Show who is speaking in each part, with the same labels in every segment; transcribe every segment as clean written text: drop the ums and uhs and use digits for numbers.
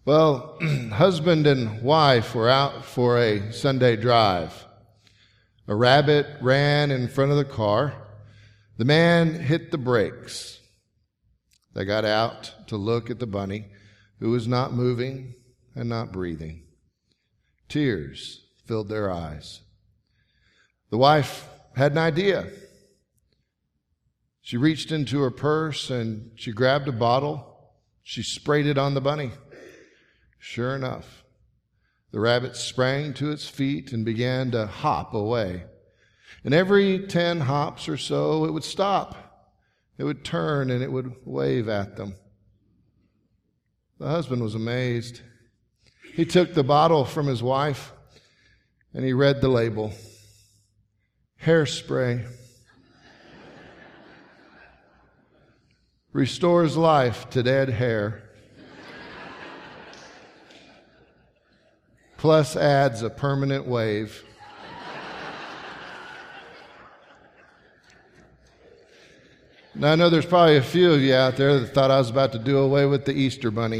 Speaker 1: Well, husband and wife were out for a Sunday drive. A rabbit ran in front of the car. The man hit the brakes. They got out to look at the bunny, who was not moving and not breathing. Tears filled their eyes. The wife had an idea. She reached into her purse and she grabbed a bottle. She sprayed it on the bunny. Sure enough, the rabbit sprang to its feet and began to hop away. And every 10 hops or so, it would stop. It would turn and it would wave at them. The husband was amazed. He took the bottle from his wife and he read the label. Hairspray. Restores life to dead hair. Plus adds a permanent wave. Now, I know there's probably a few of you out there that thought I was about to do away with the Easter bunny.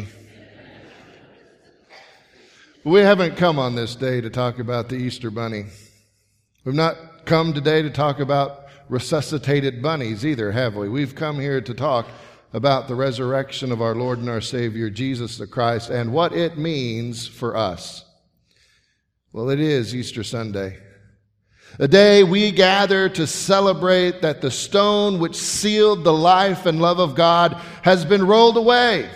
Speaker 1: We haven't come on this day to talk about the Easter bunny. We've not come today to talk about resuscitated bunnies either, have we? We've come here to talk about the resurrection of our Lord and our Savior, Jesus the Christ, and what it means for us. Well, it is Easter Sunday, a day we gather to celebrate that the stone which sealed the life and love of God has been rolled away.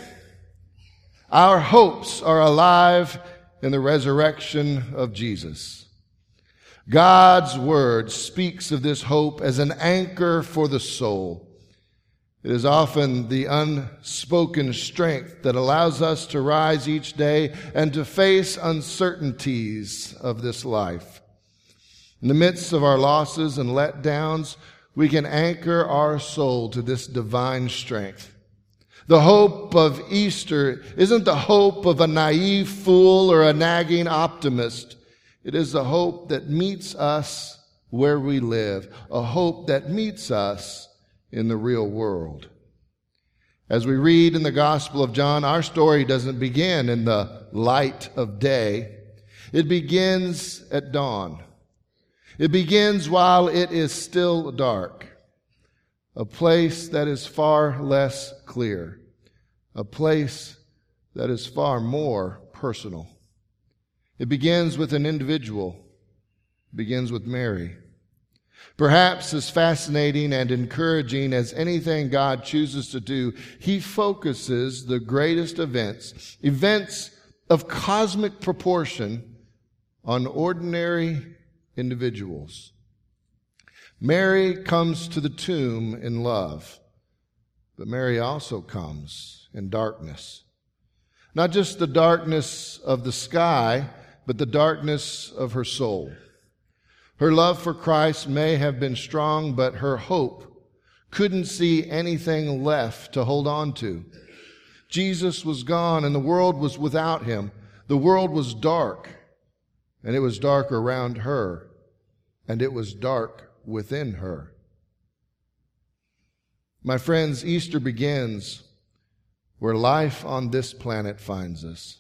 Speaker 1: Our hopes are alive in the resurrection of Jesus. God's word speaks of this hope as an anchor for the soul. It is often the unspoken strength that allows us to rise each day and to face uncertainties of this life. In the midst of our losses and letdowns, we can anchor our soul to this divine strength. The hope of Easter isn't the hope of a naive fool or a nagging optimist. It is the hope that meets us where we live, a hope that meets us in the real world. As we read in the Gospel of John, our story doesn't begin in the light of day. It begins at dawn. It begins while it is still dark. A place that is far less clear. A place that is far more personal. It begins with an individual. It begins with Mary. Perhaps as fascinating and encouraging as anything God chooses to do, he focuses the greatest events of cosmic proportion, on ordinary individuals. Mary comes to the tomb in love, but Mary also comes in darkness. Not just the darkness of the sky, but the darkness of her soul. Her love for Christ may have been strong, but her hope couldn't see anything left to hold on to. Jesus was gone and the world was without him. The world was dark, and it was dark around her, and it was dark within her. My friends, Easter begins where life on this planet finds us.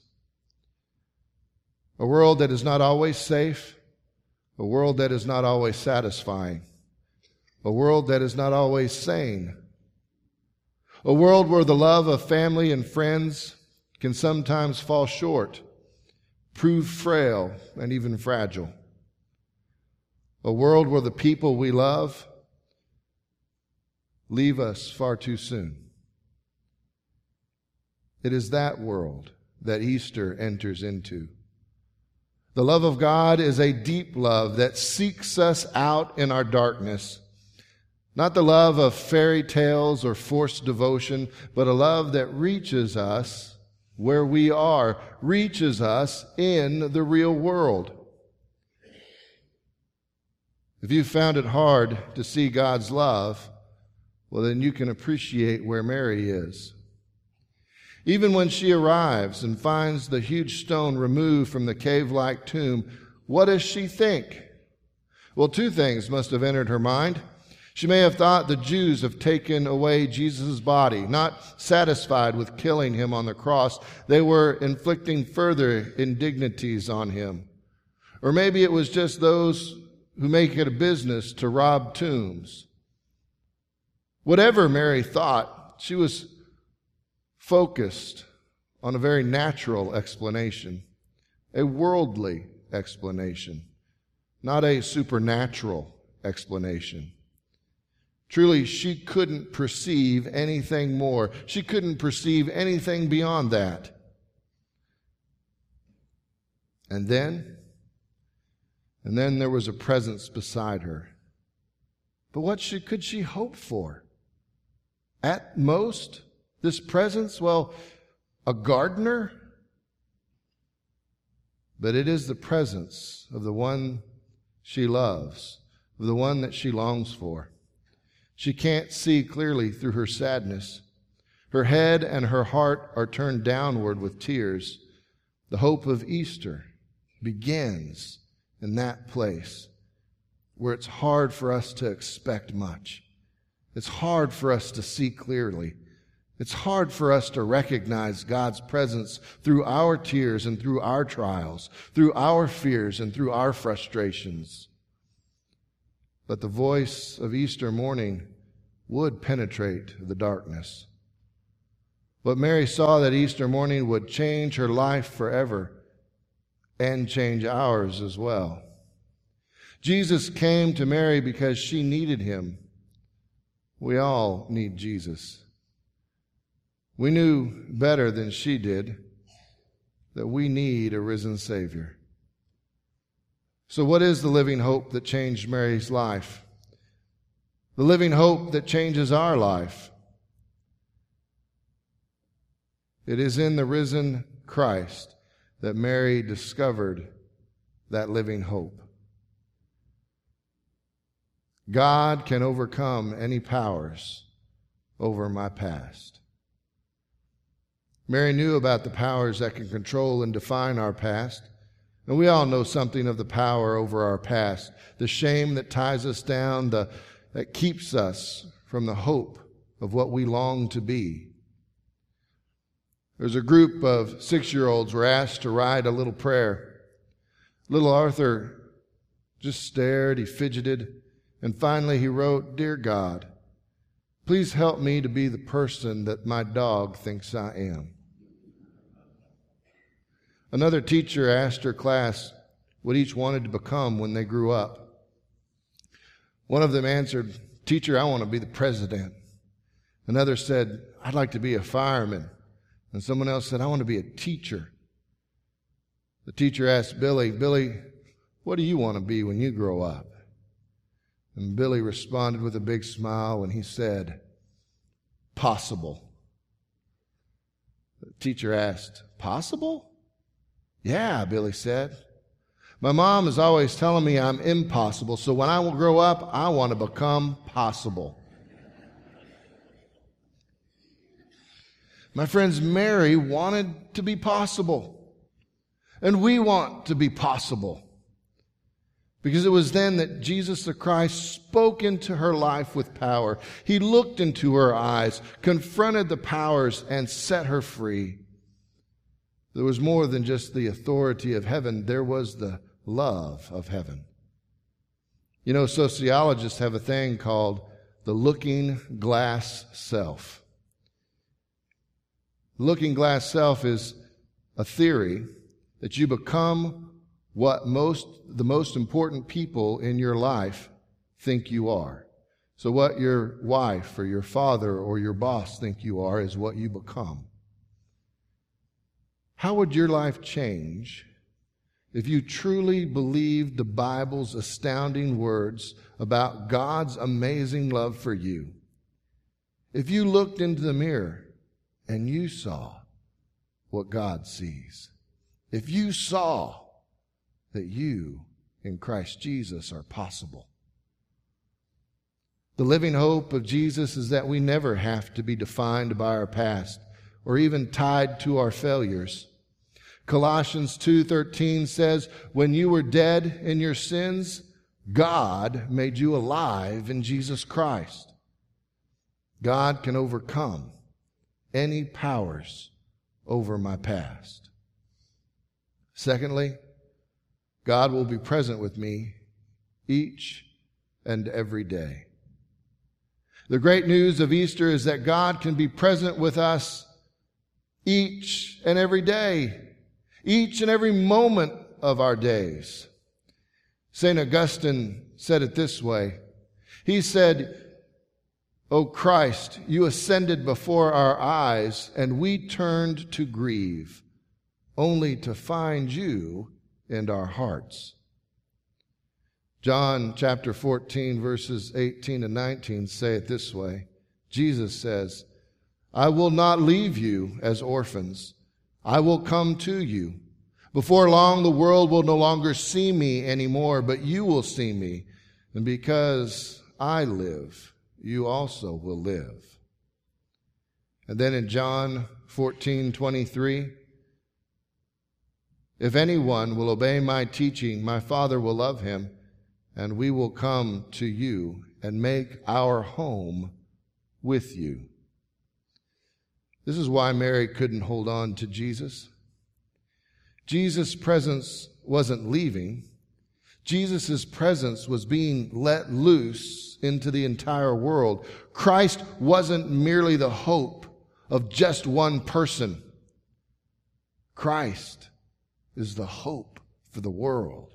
Speaker 1: A world that is not always safe, a world that is not always satisfying, a world that is not always sane, a world where the love of family and friends can sometimes fall short, prove frail and even fragile, a world where the people we love leave us far too soon. It is that world that Easter enters into. The love of God is a deep love that seeks us out in our darkness. Not the love of fairy tales or forced devotion, but a love that reaches us where we are, reaches us in the real world. If you found it hard to see God's love, well, then you can appreciate where Mary is. Even when she arrives and finds the huge stone removed from the cave-like tomb, what does she think? Well, two things must have entered her mind. She may have thought the Jews have taken away Jesus' body. Not satisfied with killing him on the cross, they were inflicting further indignities on him. Or maybe it was just those who make it a business to rob tombs. Whatever Mary thought, she was focused on a very natural explanation, a worldly explanation, not a supernatural explanation. Truly, she couldn't perceive anything more. She couldn't perceive anything beyond that. And then there was a presence beside her. But what could she hope for? At most, this presence, well, a gardener? But it is the presence of the one she loves, of the one that she longs for. She can't see clearly through her sadness. Her head and her heart are turned downward with tears. The hope of Easter begins in that place where it's hard for us to expect much. It's hard for us to see clearly. It's hard for us to recognize God's presence through our tears and through our trials, through our fears and through our frustrations. But the voice of Easter morning would penetrate the darkness. But Mary saw that Easter morning would change her life forever and change ours as well. Jesus came to Mary because she needed him. We all need Jesus. We knew better than she did that we need a risen Savior. So what is the living hope that changed Mary's life? The living hope that changes our life. It is in the risen Christ that Mary discovered that living hope. God can overcome any powers over my past. Mary knew about the powers that can control and define our past. And we all know something of the power over our past, the shame that ties us down, that keeps us from the hope of what we long to be. There's a group of 6-year-olds were asked to write a little prayer. Little Arthur just stared, he fidgeted, and finally he wrote, "Dear God, please help me to be the person that my dog thinks I am." Another teacher asked her class what each wanted to become when they grew up. One of them answered, "Teacher, I want to be the president." Another said, "I'd like to be a fireman." And someone else said, "I want to be a teacher." The teacher asked Billy, "Billy, what do you want to be when you grow up?" And Billy responded with a big smile when he said, "Possible." The teacher asked, "Possible?" "Yeah," Billy said. "My mom is always telling me I'm impossible, so when I will grow up, I want to become possible." My friends, Mary wanted to be possible. And we want to be possible. Because it was then that Jesus the Christ spoke into her life with power. He looked into her eyes, confronted the powers, and set her free. There was more than just the authority of heaven. There was the love of heaven. You know, sociologists have a thing called the looking glass self. Looking glass self is a theory that you become what the most important people in your life think you are. So what your wife or your father or your boss think you are is what you become. How would your life change if you truly believed the Bible's astounding words about God's amazing love for you? If you looked into the mirror and you saw what God sees. If you saw that you in Christ Jesus are possible. The living hope of Jesus is that we never have to be defined by our past or even tied to our failures. Colossians 2:13 says, "When you were dead in your sins, God made you alive in Jesus Christ. God can overcome any powers over my past. Secondly, God will be present with me each and every day. The great news of Easter is that God can be present with us each and every day, each and every moment of our days. St. Augustine said it this way. He said, "O Christ, you ascended before our eyes, and we turned to grieve, only to find you in our hearts." John chapter 14, verses 18 and 19 say it this way. Jesus says, "I will not leave you as orphans. I will come to you. Before long, the world will no longer see me anymore, but you will see me. And because I live, you also will live." And then in John 14:23, "If anyone will obey my teaching, my Father will love him, and we will come to you and make our home with you." This is why Mary couldn't hold on to Jesus. Jesus' presence wasn't leaving. Jesus' presence was being let loose into the entire world. Christ wasn't merely the hope of just one person. Christ is the hope for the world.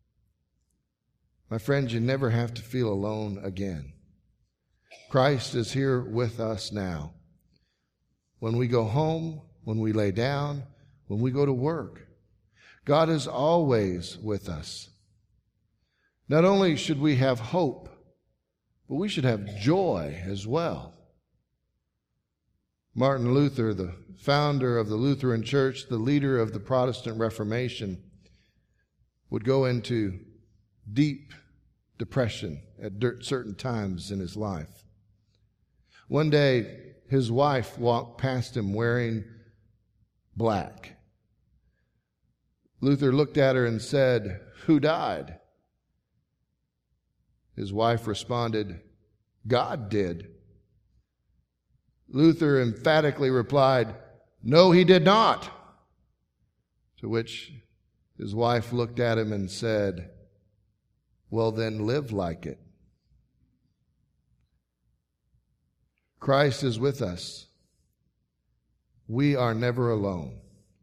Speaker 1: My friends, you never have to feel alone again. Christ is here with us now. When we go home, when we lay down, when we go to work, God is always with us. Not only should we have hope, but we should have joy as well. Martin Luther, the founder of the Lutheran Church, the leader of the Protestant Reformation, would go into deep depression at certain times in his life. One day, his wife walked past him wearing black. Luther looked at her and said, "Who died?" His wife responded, "God did." Luther emphatically replied, "No, he did not." To which his wife looked at him and said, "Well, then live like it." Christ is with us. We are never alone.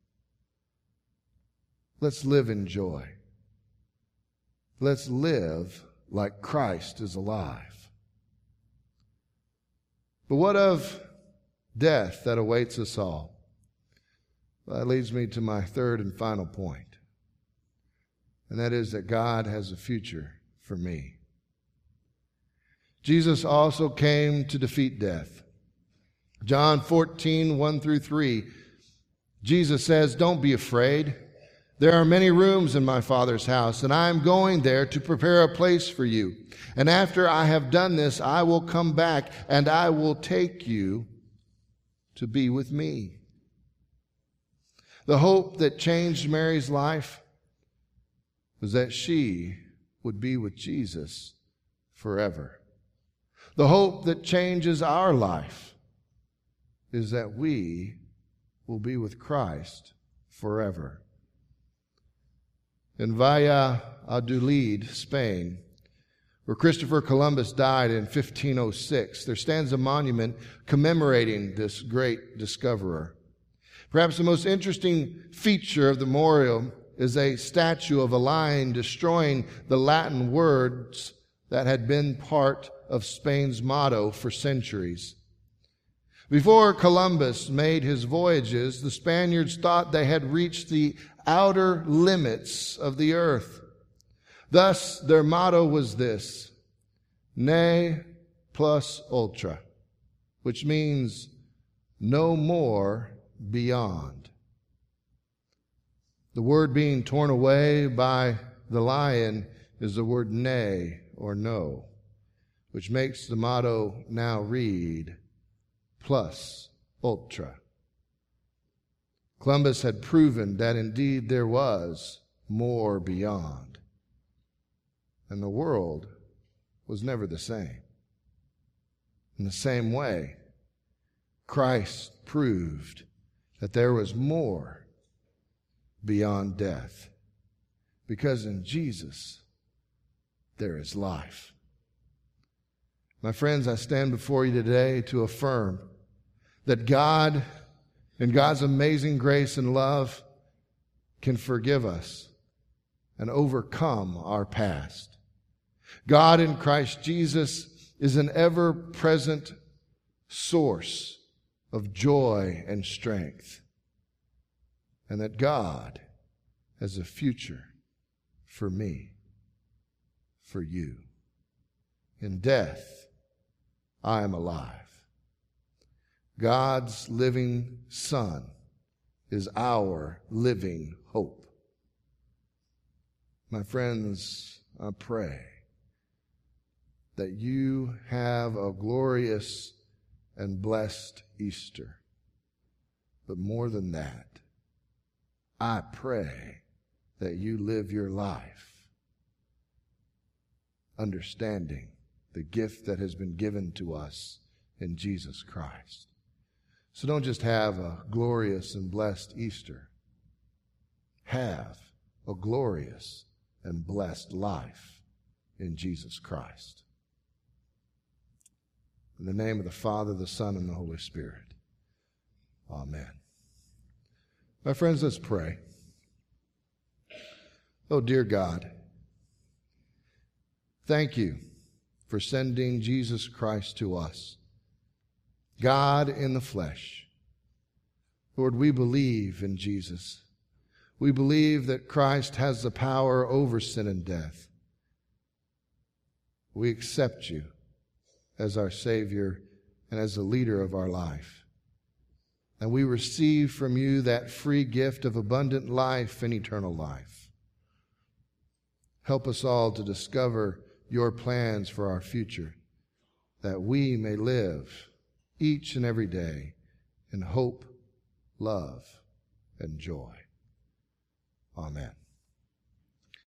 Speaker 1: Let's live in joy. Let's live like Christ is alive. But what of death that awaits us all? Well, that leads me to my third and final point, and that is that God has a future for me. Jesus also came to defeat death. John 14, 1 through 3, Jesus says, "Don't be afraid. There are many rooms in my Father's house, and I am going there to prepare a place for you. And after I have done this, I will come back, and I will take you to be with me." The hope that changed Mary's life was that she would be with Jesus forever. The hope that changes our life is that we will be with Christ forever. In Valladolid, Spain, where Christopher Columbus died in 1506, there stands a monument commemorating this great discoverer. Perhaps the most interesting feature of the memorial is a statue of a lion destroying the Latin words that had been part of Spain's motto for centuries. Before Columbus made his voyages, the Spaniards thought they had reached the outer limits of the earth. Thus, their motto was this: Ne plus ultra, which means no more beyond. The word being torn away by the lion is the word ne, or no, which makes the motto now read plus ultra. Columbus had proven that indeed there was more beyond. and the world was never the same. In the same way, Christ proved that there was more beyond death, because in Jesus there is life. My friends, I stand before you today to affirm that God, in God's amazing grace and love, can forgive us and overcome our past. God in Christ Jesus is an ever-present source of joy and strength, and that God has a future for me, for you. In death, I am alive. God's living Son is our living hope. My friends, I pray that you have a glorious and blessed Easter. But more than that, I pray that you live your life understanding the gift that has been given to us in Jesus Christ. So don't just have a glorious and blessed Easter. Have a glorious and blessed life in Jesus Christ. In the name of the Father, the Son, and the Holy Spirit. Amen. My friends, let's pray. Oh, dear God, thank you for sending Jesus Christ to us, God in the flesh. Lord, we believe in Jesus. We believe that Christ has the power over sin and death. We accept you as our Savior and as the leader of our life. And we receive from you that free gift of abundant life and eternal life. Help us all to discover your plans for our future, that we may live each and every day in hope, love, and joy. Amen.